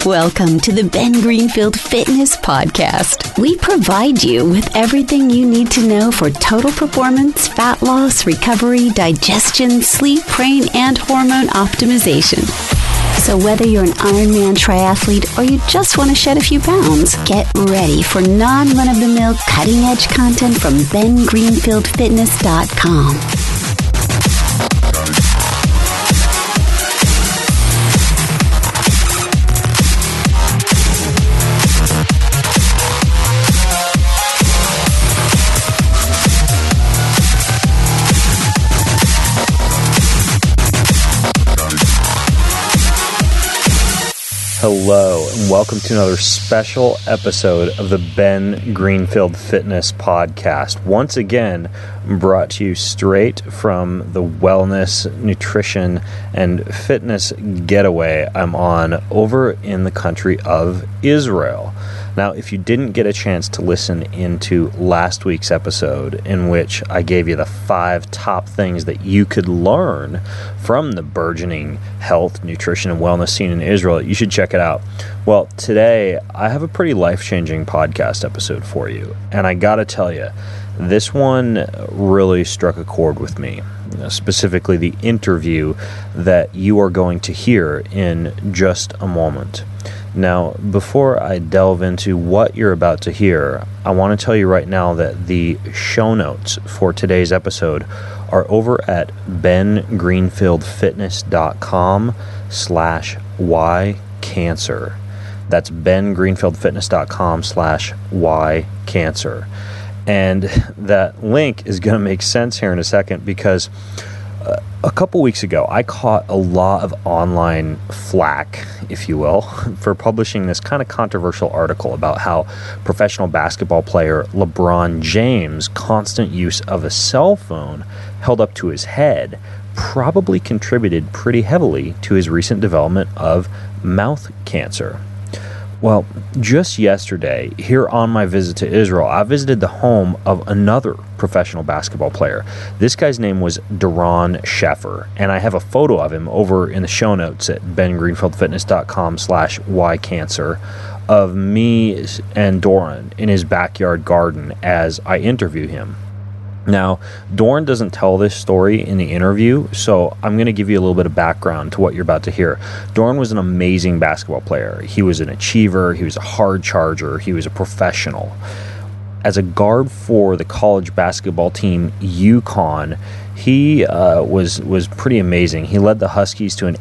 Welcome to the Ben Greenfield Fitness Podcast. We provide you with everything you need to know for total performance, fat loss, recovery, digestion, sleep, brain, and hormone optimization. So whether you're an Ironman triathlete or you just want to shed a few pounds, get ready for non-run-of-the-mill cutting-edge content from bengreenfieldfitness.com. Hello, and welcome to another special episode of the Ben Greenfield Fitness Podcast. Once again, brought to you straight from the wellness, nutrition, and fitness getaway I'm on over in the country of Israel. Now, if you didn't get a chance to listen into last week's episode, in which I gave you the 5 top things that you could learn from the burgeoning health, nutrition, and wellness scene in Israel, you should check it out. Well, today I have a pretty life-changing podcast episode for you, and I gotta tell you, this one really struck a chord with me, specifically the interview that you are going to hear in just a moment. Now, before I delve into what you're about to hear, I want to tell you right now that the show notes for today's episode are over at bengreenfieldfitness.com/ycancer. That's bengreenfieldfitness.com/ycancer. And that link is going to make sense here in a second because a couple weeks ago, I caught a lot of online flack, if you will, for publishing this kind of controversial article about how professional basketball player LeBron James' constant use of a cell phone held up to his head probably contributed pretty heavily to his recent development of mouth cancer. Well, just yesterday, here on my visit to Israel, I visited the home of another professional basketball player. This guy's name was Doron Sheffer, and I have a photo of him over in the show notes at bengreenfieldfitness.com/ycancer of me and Doron in his backyard garden as I interview him. Now, Doron doesn't tell this story in the interview, so I'm going to give you a little bit of background to what you're about to hear. Doron was an amazing basketball player. He was an achiever, he was a hard charger, he was a professional. As a guard for the college basketball team UConn, he was pretty amazing. He led the Huskies to an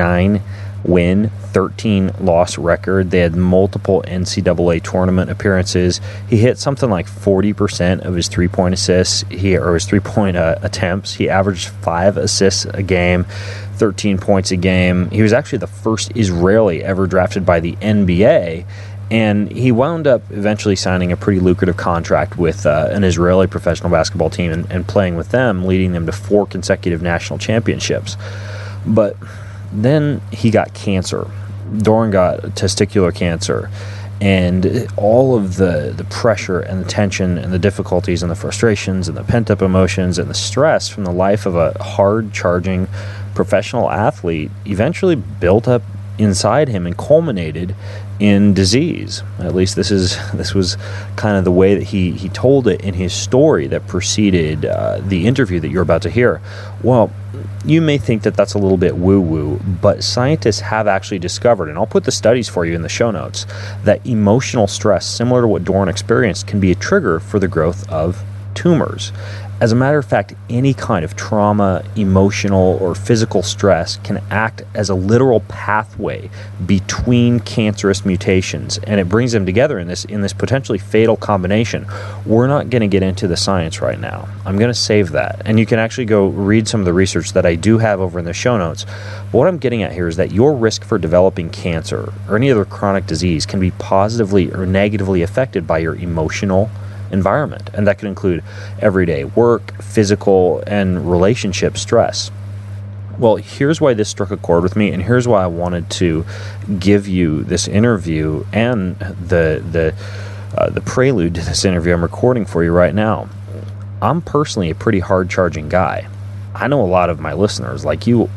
89-win, 13-loss record. They had multiple NCAA tournament appearances. He hit something like 40% of his three-point assists, his three-point attempts. He averaged 5 assists a game, 13 points a game. He was actually the first Israeli ever drafted by the NBA, and he wound up eventually signing a pretty lucrative contract with an Israeli professional basketball team and playing with them, leading them to 4 consecutive national championships. But then he got cancer. Doron got testicular cancer, and all of the pressure and the tension and the difficulties and the frustrations and the pent-up emotions and the stress from the life of a hard-charging professional athlete eventually built up inside him and culminated in disease. At least this was kind of the way that he told it in his story that preceded the interview that you're about to hear. Well, you may think that that's a little bit woo-woo, but scientists have actually discovered, and I'll put the studies for you in the show notes, that emotional stress, similar to what Doron experienced, can be a trigger for the growth of tumors. As a matter of fact, any kind of trauma, emotional, or physical stress can act as a literal pathway between cancerous mutations, and it brings them together in this potentially fatal combination. We're not going to get into the science right now. I'm going to save that, and you can actually go read some of the research that I do have over in the show notes. But what I'm getting at here is that your risk for developing cancer or any other chronic disease can be positively or negatively affected by your emotional environment, and that could include everyday work, physical, and relationship stress. Well, here's why this struck a chord with me, and here's why I wanted to give you this interview and the prelude to this interview I'm recording for you right now. I'm personally a pretty hard-charging guy. I know a lot of my listeners, like you, are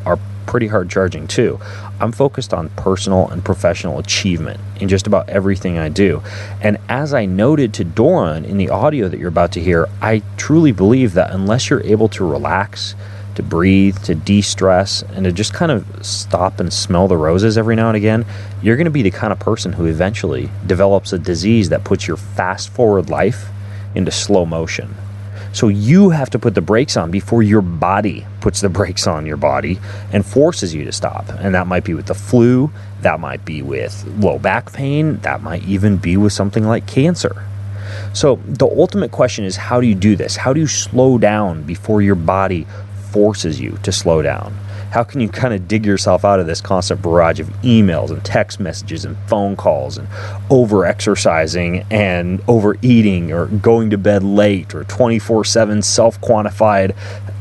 pretty hard charging too. I'm focused on personal and professional achievement in just about everything I do. And as I noted to Doran in the audio that you're about to hear, I truly believe that unless you're able to relax, to breathe, to de-stress, and to just kind of stop and smell the roses every now and again, you're going to be the kind of person who eventually develops a disease that puts your fast-forward life into slow motion. So you have to put the brakes on before your body puts the brakes on your body and forces you to stop. And that might be with the flu, that might be with low back pain, that might even be with something like cancer. So the ultimate question is, how do you do this? How do you slow down before your body forces you to slow down? How can you kind of dig yourself out of this constant barrage of emails and text messages and phone calls and over-exercising and overeating or going to bed late or 24/7 self-quantified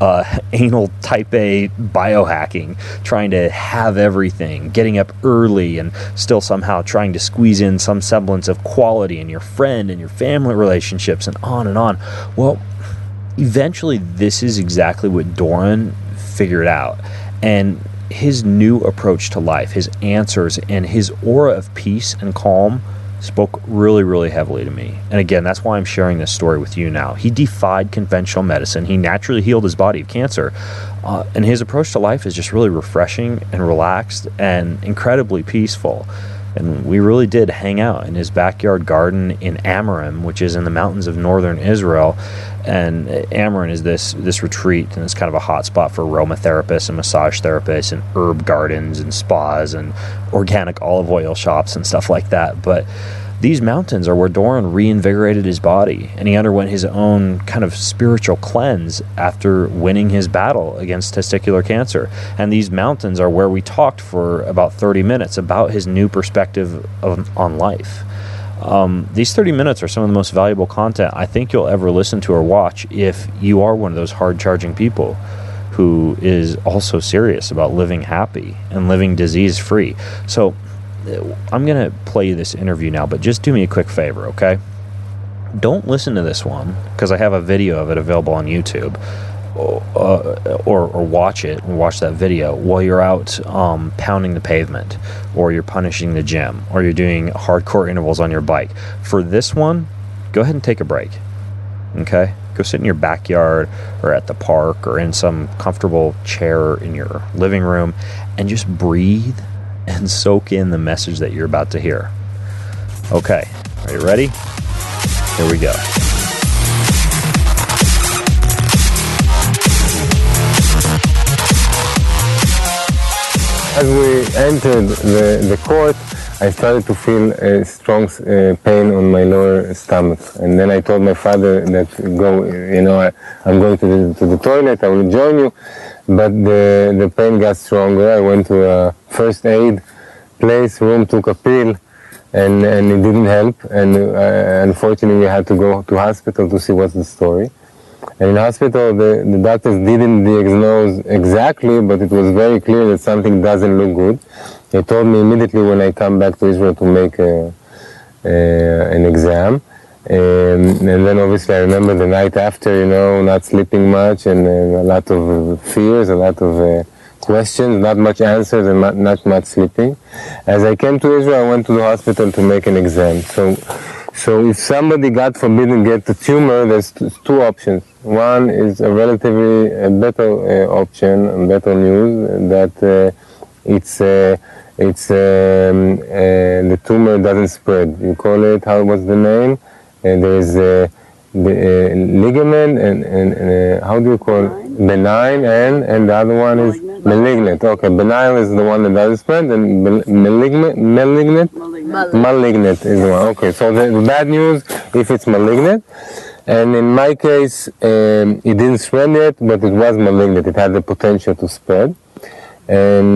anal type A biohacking, trying to have everything, getting up early and still somehow trying to squeeze in some semblance of quality in your friend and your family relationships and on and on? Well, eventually this is exactly what Doran figured out. And his new approach to life, his answers, and his aura of peace and calm spoke really, really heavily to me. And again, that's why I'm sharing this story with you now. He defied conventional medicine. He naturally healed his body of cancer. And his approach to life is just really refreshing and relaxed and incredibly peaceful. And we really did hang out in his backyard garden in Amorim, which is in the mountains of northern Israel. And Amorim is this retreat, and it's kind of a hot spot for aromatherapists and massage therapists and herb gardens and spas and organic olive oil shops and stuff like that. But these mountains are where Doran reinvigorated his body, and he underwent his own kind of spiritual cleanse after winning his battle against testicular cancer. And these mountains are where we talked for about 30 minutes about his new perspective on life. These 30 minutes are some of the most valuable content I think you'll ever listen to or watch if you are one of those hard-charging people who is also serious about living happy and living disease-free. So I'm going to play you this interview now, but just do me a quick favor, okay? Don't listen to this one, because I have a video of it available on YouTube, or watch it and watch that video while you're out pounding the pavement, or you're punishing the gym, or you're doing hardcore intervals on your bike. For this one, go ahead and take a break, okay? Go sit in your backyard or at the park or in some comfortable chair in your living room and just breathe and soak in the message that you're about to hear. Okay, are you ready? Here we go. As we entered the court, I started to feel a strong pain on my lower stomach. And then I told my father that, I'm going to the toilet, I will join you. But the pain got stronger. I went to a first aid place, room, took a pill, and it didn't help. And unfortunately, we had to go to hospital to see what's the story. And in hospital, the doctors didn't diagnose exactly, but it was very clear that something doesn't look good. They told me immediately when I come back to Israel to make an exam. And then obviously I remember the night after, not sleeping much and a lot of fears, a lot of questions, not much answers and not much sleeping. As I came to Israel, I went to the hospital to make an exam. So if somebody, God forbid, get a tumor, there's two options. One is a relatively better option, better news, that the tumor doesn't spread. You call it, what's the name? And there's the ligament and how do you call it? Benign, and the other one is malignant. Okay, benign is the one that doesn't spread, and malignant is the one. Okay, so the bad news if it's malignant, and in my case it didn't spread yet, but it was malignant. It had the potential to spread, and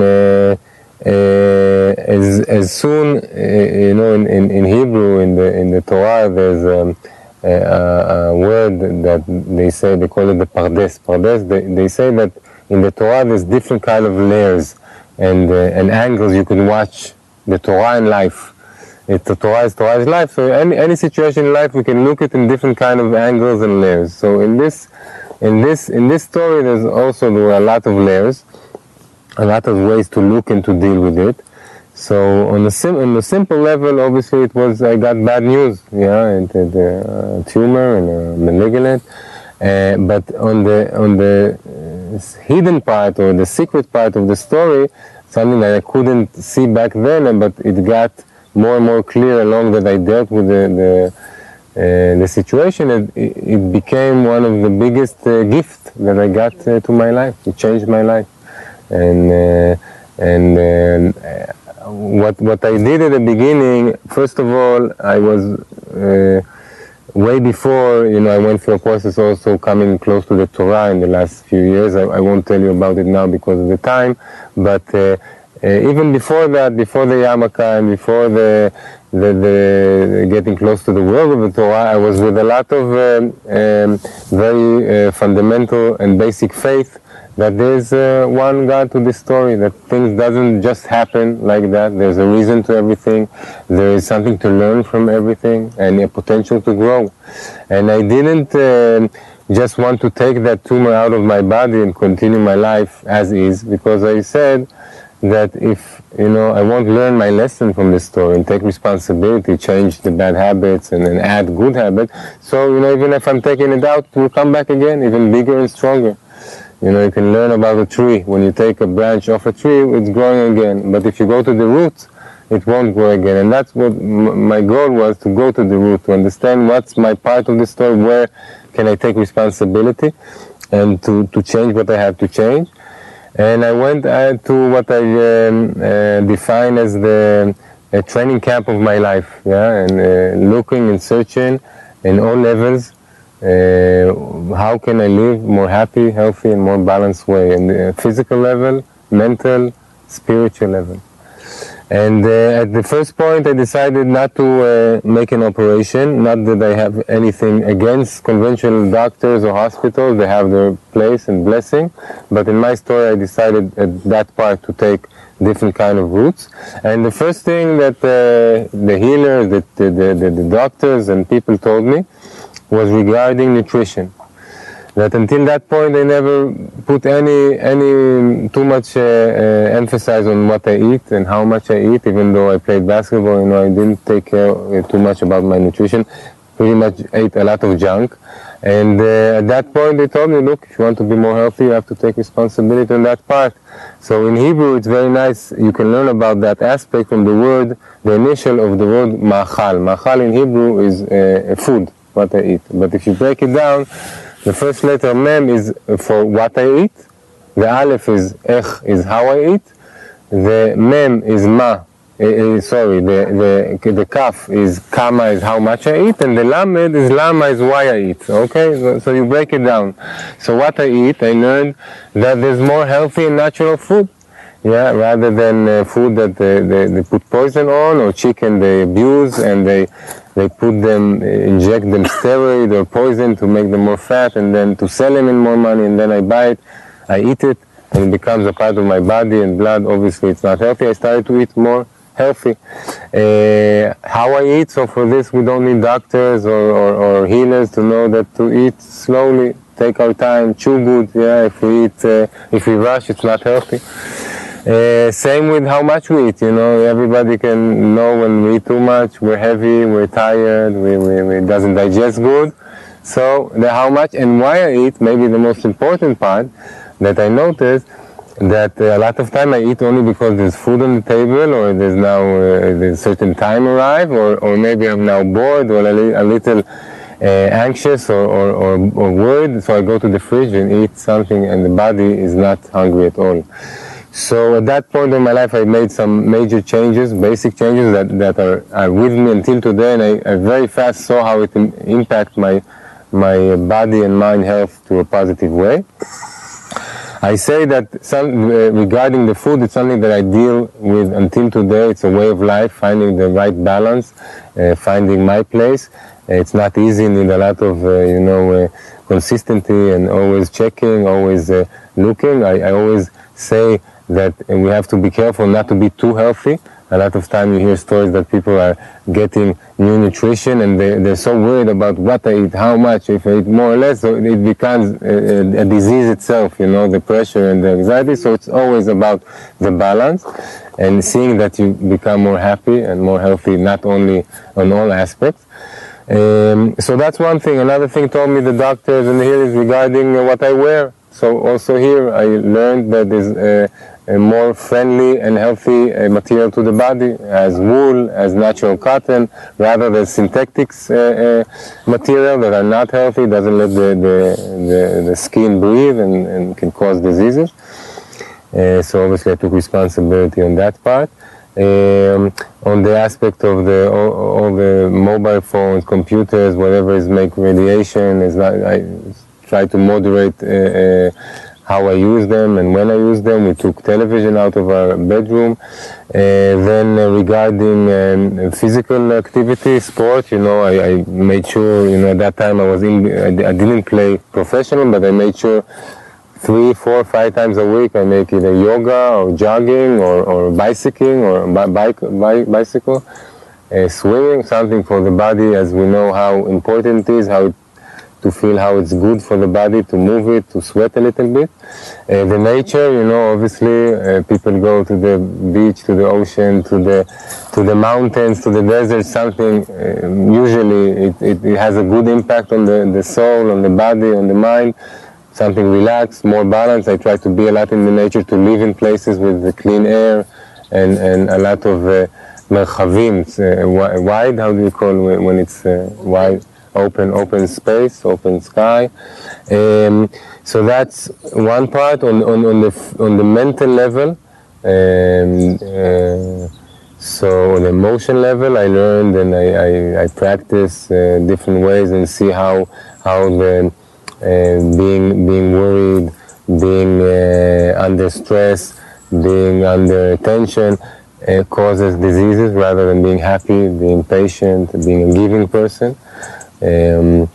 as soon in Hebrew in the Torah there's a word that they call it the pardes. They say that in the Torah there's different kind of layers and angles you can watch the Torah in life. The Torah is life. So any situation in life we can look at in different kind of angles and layers. So in this story there were a lot of layers. a lot of ways to look and to deal with it. So on the simple level, obviously I got bad news, and a tumor and a malignant. But on the hidden part or the secret part of the story, something that I couldn't see back then, but it got more and more clear along that I dealt with the situation. It became one of the biggest gifts that I got to my life. It changed my life, and what I did at the beginning, first of all, I was way before, I went through a process also coming close to the Torah in the last few years. I won't tell you about it now because of the time, but even before that, before the yarmulke and before the getting close to the world of the Torah, I was with a lot of very fundamental and basic faith that there's one God to this story, that things doesn't just happen like that. There's a reason to everything. There is something to learn from everything and a potential to grow. And I didn't just want to take that tumor out of my body and continue my life as is, because I said that if, I won't learn my lesson from this story and take responsibility, change the bad habits and then add good habits. So, even if I'm taking it out, it will come back again, even bigger and stronger. You can learn about a tree. When you take a branch off a tree, it's growing again. But if you go to the roots, it won't grow again. And that's what my goal was, to go to the root, to understand what's my part of the story, where can I take responsibility, and to change what I have to change. And I went to what I define as the training camp of my life, and looking and searching in all levels. How can I live more happy, healthy, and more balanced way, in the physical level, mental, spiritual level. And at the first point, I decided not to make an operation. Not that I have anything against conventional doctors or hospitals; they have their place and blessing. But in my story, I decided at that part to take different kind of routes. And the first thing that the healers, the doctors, and people told me was regarding nutrition. That until that point I never put any too much emphasis on what I eat and how much I eat. Even though I played basketball, I didn't take care too much about my nutrition. Pretty much ate a lot of junk. And at that point they told me, look, if you want to be more healthy, you have to take responsibility on that part. So in Hebrew it's very nice, you can learn about that aspect from the word, the initial of the word ma'achal. Ma'achal in Hebrew is food, what I eat. But if you break it down, the first letter mem is for what I eat, the aleph is ech, is how I eat, the mem is ma, the kaf is kama, is how much I eat, and the lamed is lama, is why I eat. Okay, so you break it down. So what I eat, I learned that there's more healthy and natural food. Rather than food that they put poison on, or chicken they abuse and they put them, inject them steroid or poison to make them more fat, and then to sell them in more money, and then I buy it, I eat it, and it becomes a part of my body and blood. Obviously it's not healthy. I started to eat more healthy. How I eat, so for this we don't need doctors or healers to know that to eat slowly, take our time, chew good. If we rush, it's not healthy. Same with how much we eat, everybody can know when we eat too much, we're heavy, we're tired, we doesn't digest good. So the how much and why I eat, maybe the most important part that I noticed, that a lot of time I eat only because there's food on the table, or there's now there's certain time arrive, or maybe I'm now bored or a little anxious or worried, so I go to the fridge and eat something, and the body is not hungry at all. So at that point in my life, I made some major changes, basic changes that are with me until today, and I very fast saw how it impact my body and mind health to a positive way. I say that regarding the food, it's something that I deal with until today. It's a way of life, finding the right balance, finding my place. It's not easy, you need a lot of consistency and always checking, always looking. I always say that we have to be careful not to be too healthy, A lot of time you hear stories that people are getting new nutrition and they're so worried about what I eat, how much, if I eat more or less, so it becomes a disease itself, the pressure and the anxiety. So it's always about the balance and seeing that you become more happy and more healthy, not only on all aspects. So that's one thing. Another thing told me the doctors and here is regarding what I wear. So also here I learned that there's a more friendly and healthy material to the body, as wool, as natural cotton, rather than synthetics material that are not healthy, doesn't let the skin breathe and can cause diseases. So obviously I took responsibility on that part. On the aspect of all the mobile phones, computers, whatever is make radiation, I try to moderate how I use them and when I use them. We took television out of our bedroom. Then regarding physical activity, sport, I made sure, at that time I didn't play professional, but I made sure 3, 4, 5 times a week I make either yoga or jogging or bicycling or bicycle, swimming, something for the body, as we know how important it is, to feel how it's good for the body, to move it, to sweat a little bit. The nature, obviously people go to the beach, to the ocean, to the mountains, to the desert, something, usually it has a good impact on the soul, on the body, on the mind, something relaxed, more balanced. I try to be a lot in the nature, to live in places with the clean air and a lot of merchavim, wide, how do you call it when it's wide? Open space, open sky. So that's one part on the mental level. So on the emotion level, I learned and I practice different ways and see how the being worried, being under stress, being under tension causes diseases rather than being happy, being patient, being a giving person. The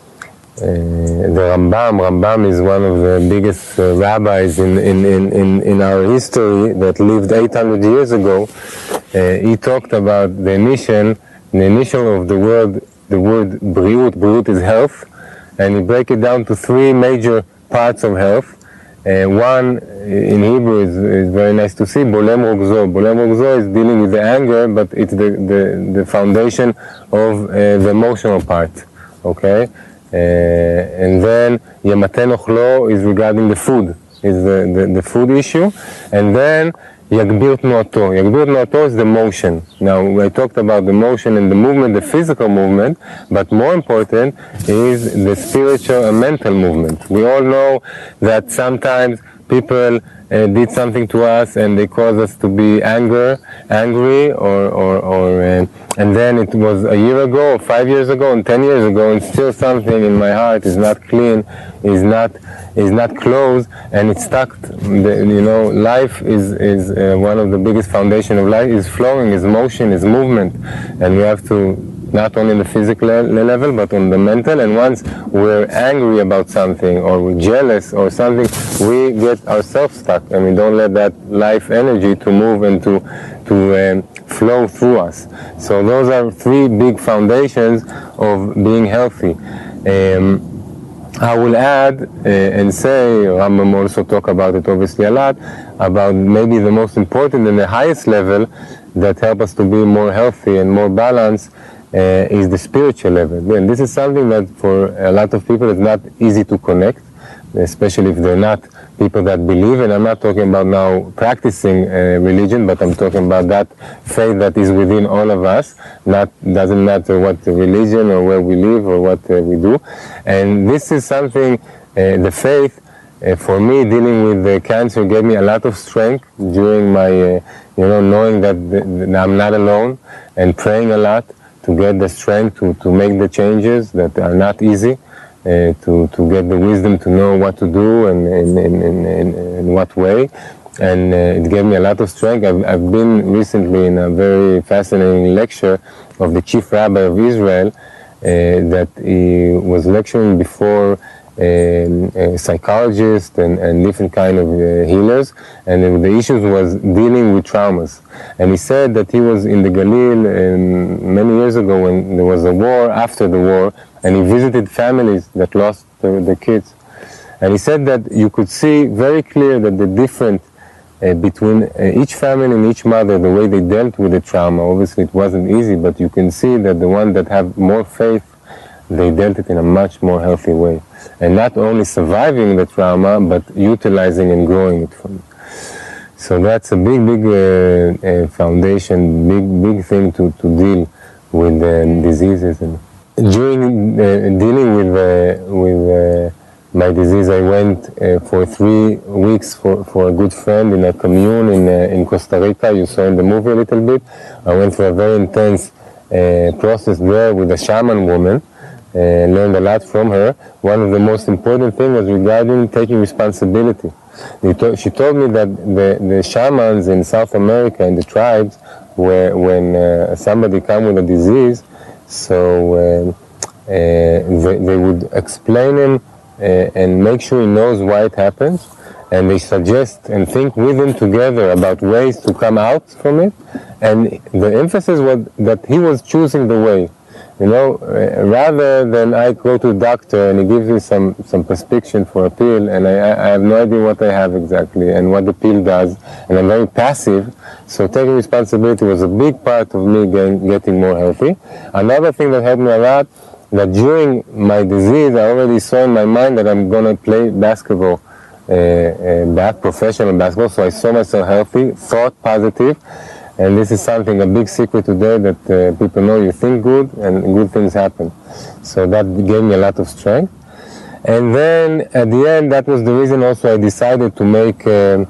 Rambam is one of the biggest rabbis in our history that lived 800 years ago. He talked about the initial of the word briut. Briut is health, and he break it down to 3 major parts of health. One in Hebrew is very nice to see, bolem rogzo. Bolem rogzo is dealing with the anger, but it's the foundation of the emotional part. Okay, and then Yamaten Ochlo is regarding the food, is the food issue, and then Yagbir Tnuato. Yagbir Tnuato is the motion. Now I talked about the motion and the movement, the physical movement, but more important is the spiritual and mental movement. We all know that sometimes people did something to us and they caused us to be angry, or and then it was a year ago, or 5 years ago, and 10 years ago, and still something in my heart is not clean, is not closed, and it's stuck. Life is one of the biggest foundation of life is flowing, is motion, is movement, and we have to not only on the physical level, but on the mental. And once we're angry about something, or we're jealous or something, we get ourselves stuck, and we don't let that life energy to move and to flow through us. So those are 3 big foundations of being healthy. I will add and say, Rambam also talk about it obviously a lot, about maybe the most important and the highest level that help us to be more healthy and more balanced is the spiritual level. And this is something that for a lot of people is not easy to connect, especially if they're not people that believe. And I'm not talking about now practicing religion, but I'm talking about that faith that is within all of us. Doesn't matter what the religion or where we live or what we do. And this is something, the faith, for me, dealing with the cancer gave me a lot of strength during my, knowing that I'm not alone, and praying a lot to get the strength to make the changes that are not easy, to get the wisdom to know what to do and in what way. And it gave me a lot of strength. I've been recently in a very fascinating lecture of the chief rabbi of Israel, that he was lecturing before psychologists and different kind of healers, and the issues was dealing with traumas. And he said that he was in the Galil many years ago when there was a war, after the war, and he visited families that lost their kids. And he said that you could see very clear that the difference between each family and each mother, the way they dealt with the trauma, obviously it wasn't easy, but you can see that the one that have more faith, they dealt it in a much more healthy way. And not only surviving the trauma, but utilizing and growing it from it. So that's a big, big foundation, big thing to deal with diseases. And during dealing with my disease, I went for 3 weeks for a good friend in a commune in Costa Rica. You saw in the movie a little bit. I went through a very intense process there with a shaman woman. Learned a lot from her. One of the most important things was regarding taking responsibility. She told me that the shamans in South America, in the tribes, when somebody come with a disease, so they would explain him and make sure he knows why it happens, and they suggest and think with him together about ways to come out from it, and the emphasis was that he was choosing the way. You know, rather than I go to the doctor and he gives me some prescription for a pill, and I have no idea what I have exactly and what the pill does, and I'm very passive. So taking responsibility was a big part of me getting more healthy. Another thing that helped me a lot, that during my disease, I already saw in my mind that I'm going to play basketball, professional basketball, so I saw myself healthy, thought positive. And this is something, a big secret today, that people know you think good and good things happen. So that gave me a lot of strength. And then at the end, that was the reason also I decided to make,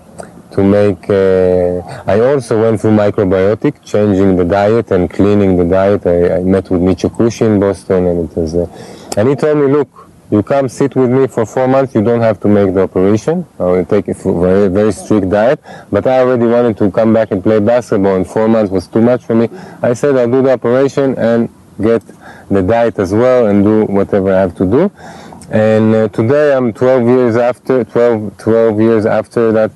I also went through microbiotic, changing the diet and cleaning the diet. I met with Michio Kushi in Boston, and it was, and he told me, look, you come sit with me for 4 months, you don't have to make the operation. I will take a very, very strict diet, but I already wanted to come back and play basketball, and 4 months was too much for me. I said I'll do the operation and get the diet as well and do whatever I have to do. And today I'm 12 years after that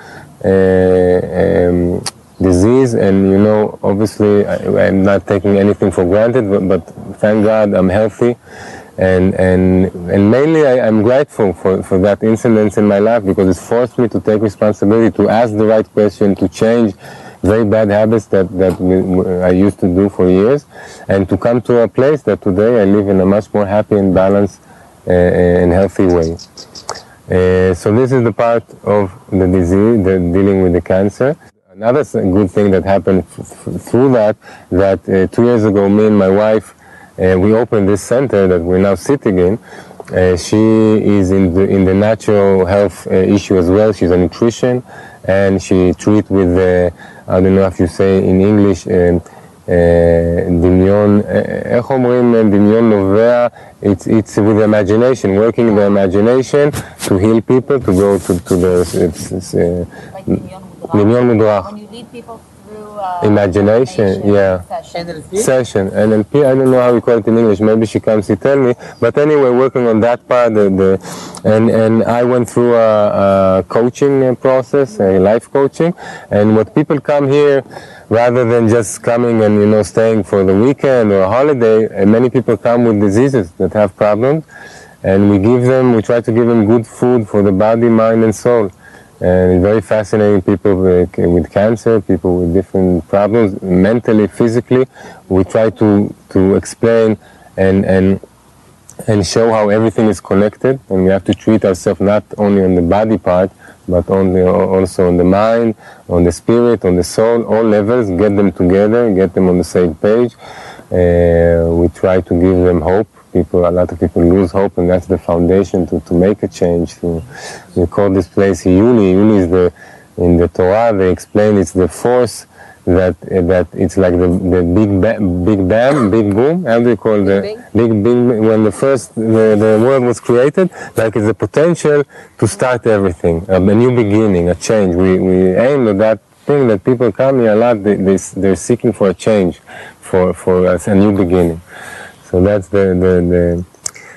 disease, and you know, obviously I'm not taking anything for granted, but thank God I'm healthy. And mainly I'm grateful for that incident in my life, because it forced me to take responsibility, to ask the right question, to change very bad habits that I used to do for years, and to come to a place that today I live in a much more happy and balanced and healthy way. So this is the part of the disease, dealing with the cancer. Another good thing that happened through that 2 years ago, me and my wife, we opened this center that we're now sitting in. She is in the natural health issue as well. She's a nutrition, and she treats with, I don't know if you say in English, דמיון, איך אומרים דמיון נובע? It's with imagination, working the imagination to heal people, to go to the דמיון מודרך. When you lead people through imagination, yeah. Session. NLP, I don't know how we call it in English, maybe she comes to tell me, but anyway, working on that part, and I went through a coaching process, a life coaching, and what people come here, rather than just coming and, you know, staying for the weekend or a holiday, many people come with diseases that have problems, and we try to give them good food for the body, mind, and soul. And very fascinating, people with cancer, people with different problems, mentally, physically. We try to explain and show how everything is connected, and we have to treat ourselves not only on the body part, but also on the mind, on the spirit, on the soul, all levels, get them together, get them on the same page. We try to give them hope. A lot of people lose hope, and that's the foundation to make a change. We call this place Hiyuli. Hiyuli is in the Torah, they explain it's the force that it's like the big bam, big boom. How do you call the big when the world was created? Like it's the potential to start everything, a new beginning, a change. We aim at that thing that people come here a lot. They're seeking for a change, for a new beginning. So that's the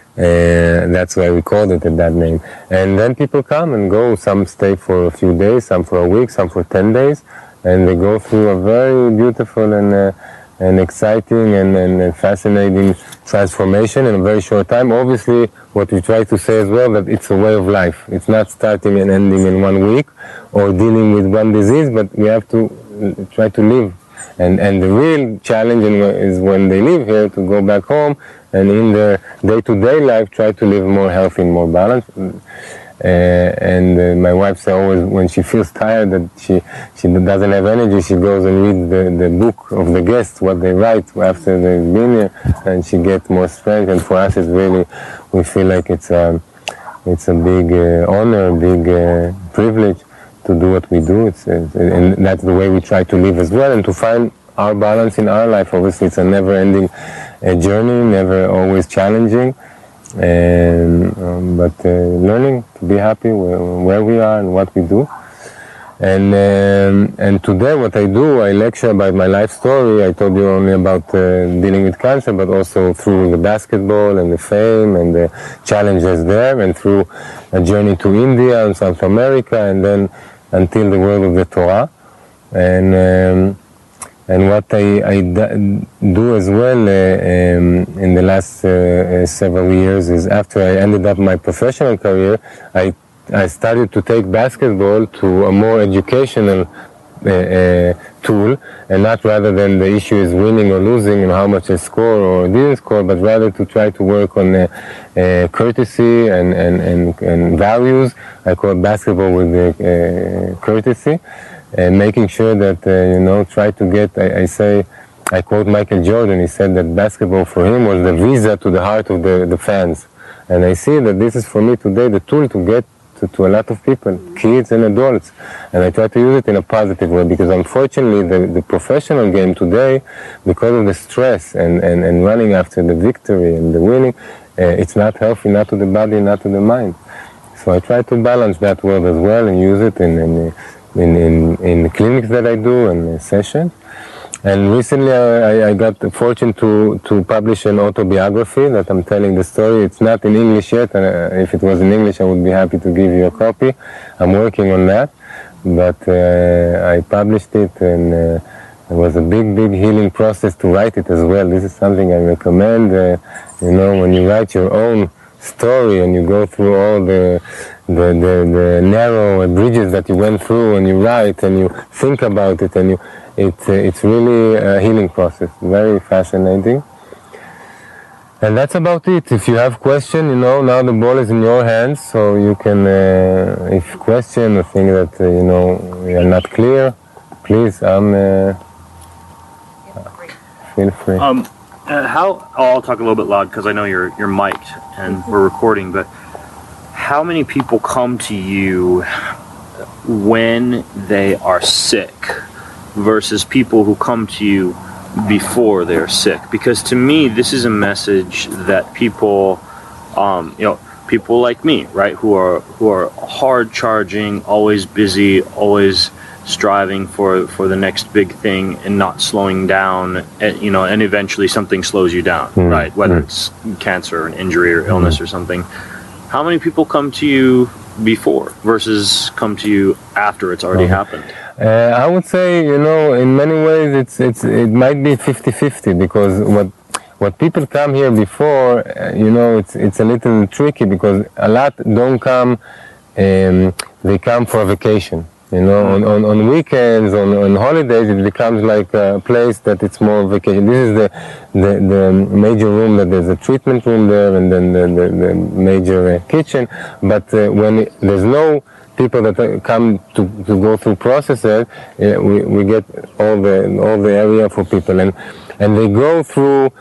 That's why we called it that name. And then people come and go. Some stay for a few days, some for a week, some for 10 days. And they go through a very beautiful and exciting and fascinating transformation in a very short time. Obviously, what we try to say as well, that it's a way of life. It's not starting and ending in 1 week or dealing with one disease, but we have to try to live. And the real challenge is when they leave here to go back home and in their day-to-day life try to live more healthy and more balanced. My wife says always when she feels tired that she doesn't have energy, she goes and reads the book of the guests, what they write after they've been here, and she gets more strength. And for us, it's really, we feel like it's a big honor, a big privilege to do what we do. And that's the way we try to live as well, and to find our balance in our life. Obviously, it's a never-ending journey, never always challenging. But learning to be happy where we are and what we do. And today what I do, I lecture about my life story. I told you only about dealing with cancer, but also through the basketball and the fame and the challenges there, and through a journey to India and South America, and then until the world of the Torah. And what I do as well in the last several years is, after I ended up my professional career, I started to take basketball to a more educational tool, and not rather than the issue is winning or losing and how much I score or didn't score, but rather to try to work on courtesy and values. I call basketball with courtesy. And making sure that, try to get, I quote Michael Jordan, he said that basketball for him was the visa to the heart of the fans. And I see that this is for me today the tool to get to a lot of people, kids and adults. And I try to use it in a positive way, because unfortunately the professional game today, because of the stress and running after the victory and the winning, it's not healthy, not to the body, not to the mind. So I try to balance that world as well and use it in the clinics that I do and sessions. And recently I got the fortune to publish an autobiography that I'm telling the story. It's not in English yet, and if it was in English I would be happy to give you a copy. I'm working on that, but I published it, and it was a big healing process to write it as well. This is something I recommend. When you write your own story and you go through all the narrow bridges that you went through, and you write and you think about it, and it's really a healing process, very fascinating. And that's about it. If you have questions, now the ball is in your hands, so you can, if question or think that you are not clear, please, feel free. I'll talk a little bit loud because I know you're mic'd and we're recording, but how many people come to you when they are sick versus people who come to you before they're sick? Because to me, this is a message that people, people like me, right, who are hard charging, always busy, always striving for the next big thing and not slowing down, and eventually something slows you down, right? Whether it's cancer, an injury, or illness or something. How many people come to you before versus come to you after it's already happened? I would say, in many ways it might be 50-50, because what people come here before, it's a little tricky, because a lot don't come, they come for a vacation. On weekends, on holidays, it becomes like a place that it's more vacation. This is the major room, that there's a treatment room there, and then the major kitchen. But when there's no people that come to go through processes, we get all the area for people, and they go through.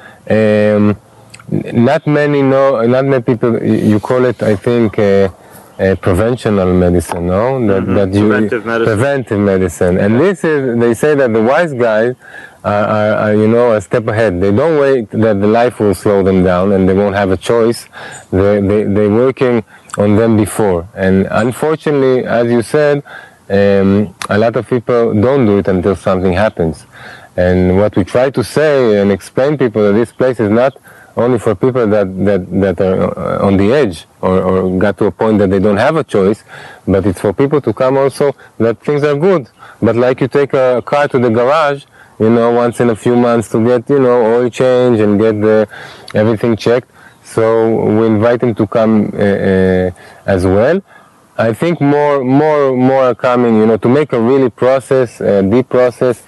Not many people. You call it, I think, preventional medicine, preventive medicine. And this is, they say that the wise guys are a step ahead. They don't wait that the life will slow them down and they won't have a choice. They're working on them before. And unfortunately, as you said, a lot of people don't do it until something happens. And what we try to say and explain to people, that this place is not only for people that are on the edge or got to a point that they don't have a choice, but it's for people to come also that things are good. But like you take a car to the garage, once in a few months to get, oil change and get everything checked. So we invite him to come as well. I think more are coming, to make a really deep process.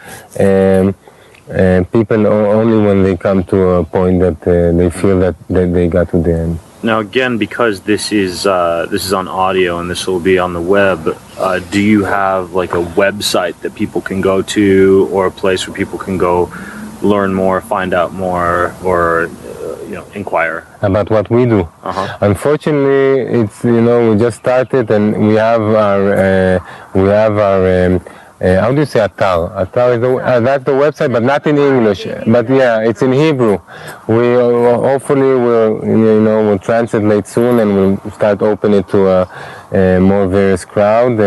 People only when they come to a point that they feel that they got to the end. Now, again, because this is on audio and this will be on the web, do you have like a website that people can go to, or a place where people can go learn more, find out more, or inquire about what we do? Unfortunately, it's we just started, and we have our how do you say atar? Atar is that's the website, but not in English. But yeah, it's in Hebrew. We hopefully we'll translate soon, and we'll start opening it to a more various crowd.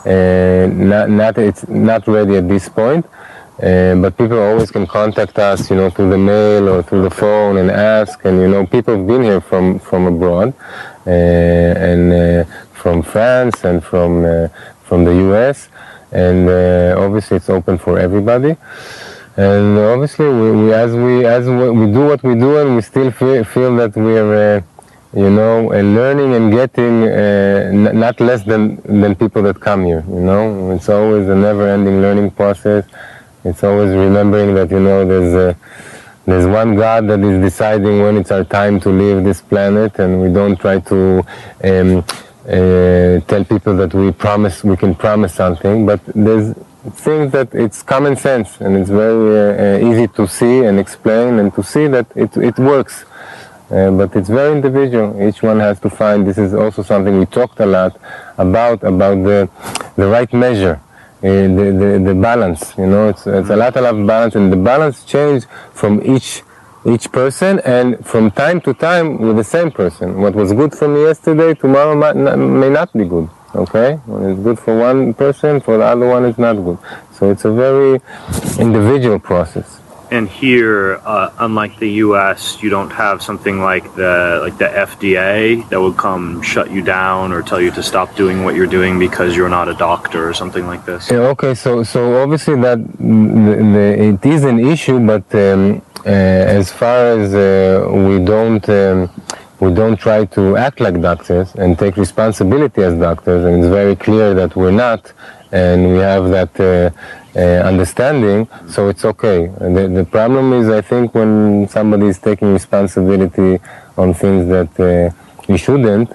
It's not ready at this point, but people always can contact us, through the mail or through the phone and ask. And people have been here from abroad, and from France and from the U.S. And obviously it's open for everybody, and obviously we do what we do, and we still feel that we are learning and getting not less than people that come here. It's always a never-ending learning process. It's always remembering that there's one God that is deciding when it's our time to leave this planet, and we don't try to tell people that we can promise something, but there's things that it's common sense, and it's very easy to see and explain, and to see that it works. But it's very individual. Each one has to find. This is also something we talked a lot about the right measure, the balance. It's a lot of balance, and the balance changes from each person, and from time to time with the same person. What was good for me yesterday, tomorrow may not be good. Okay? When it's good for one person, for the other one it's not good. So it's a very individual process. And here, unlike the U.S., you don't have something like the FDA that would come shut you down or tell you to stop doing what you're doing because you're not a doctor or something like this. Yeah, okay, so obviously that it is an issue, but as far as we don't try to act like doctors and take responsibility as doctors, and it's very clear that we're not, and we have that understanding, so it's okay. The problem is, I think, when somebody is taking responsibility on things that we shouldn't.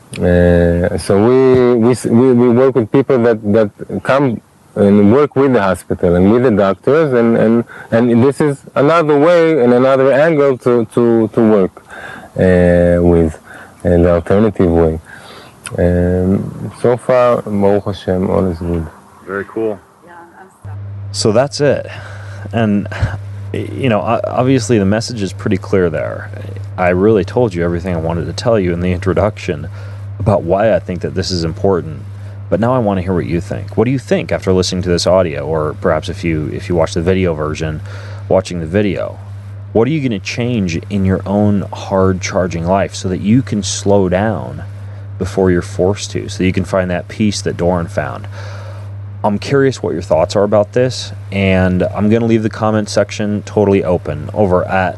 So we work with people that come and work with the hospital and with the doctors, and this is another way and another angle to work with, the alternative way. So far, Baruch Hashem, all is good. Very cool. So that's it. And, obviously the message is pretty clear there. I really told you everything I wanted to tell you in the introduction about why I think that this is important. But now I want to hear what you think. What do you think after listening to this audio? Or perhaps if you watch the video version, watching the video, what are you going to change in your own hard charging life so that you can slow down before you're forced to, so that you can find that peace that Doron found? I'm curious what your thoughts are about this, and I'm going to leave the comment section totally open over at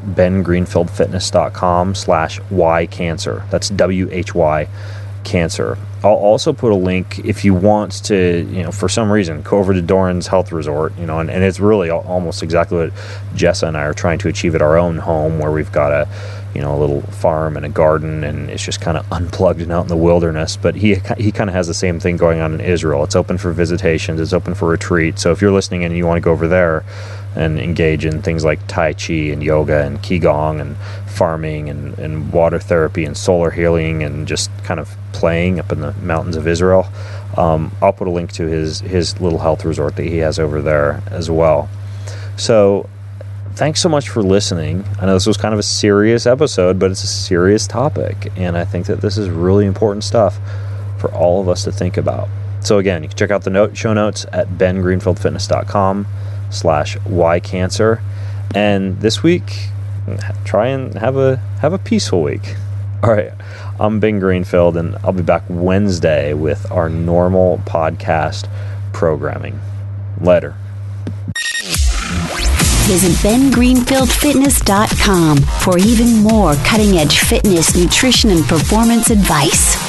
bengreenfieldfitness.com/whycancer. That's WHY cancer. I'll also put a link if you want to, for some reason, go over to Doron's health resort, and it's really almost exactly what Jessa and I are trying to achieve at our own home, where we've got a little farm and a garden, and it's just kind of unplugged and out in the wilderness. But he kind of has the same thing going on in Israel. It's open for visitations. It's open for retreats. So if you're listening and you want to go over there and engage in things like Tai Chi and yoga and Qigong and farming and water therapy and solar healing and just kind of playing up in the mountains of Israel, I'll put a link to his little health resort that he has over there as well. So thanks so much for listening. I know this was kind of a serious episode, but it's a serious topic, and I think that this is really important stuff for all of us to think about. So again, you can check out the show notes at bengreenfieldfitness.com/whycancer. And this week, try and have a peaceful week. All right, I'm Ben Greenfield, and I'll be back Wednesday with our normal podcast programming. Later. Visit BenGreenfieldFitness.com for even more cutting-edge fitness, nutrition, and performance advice.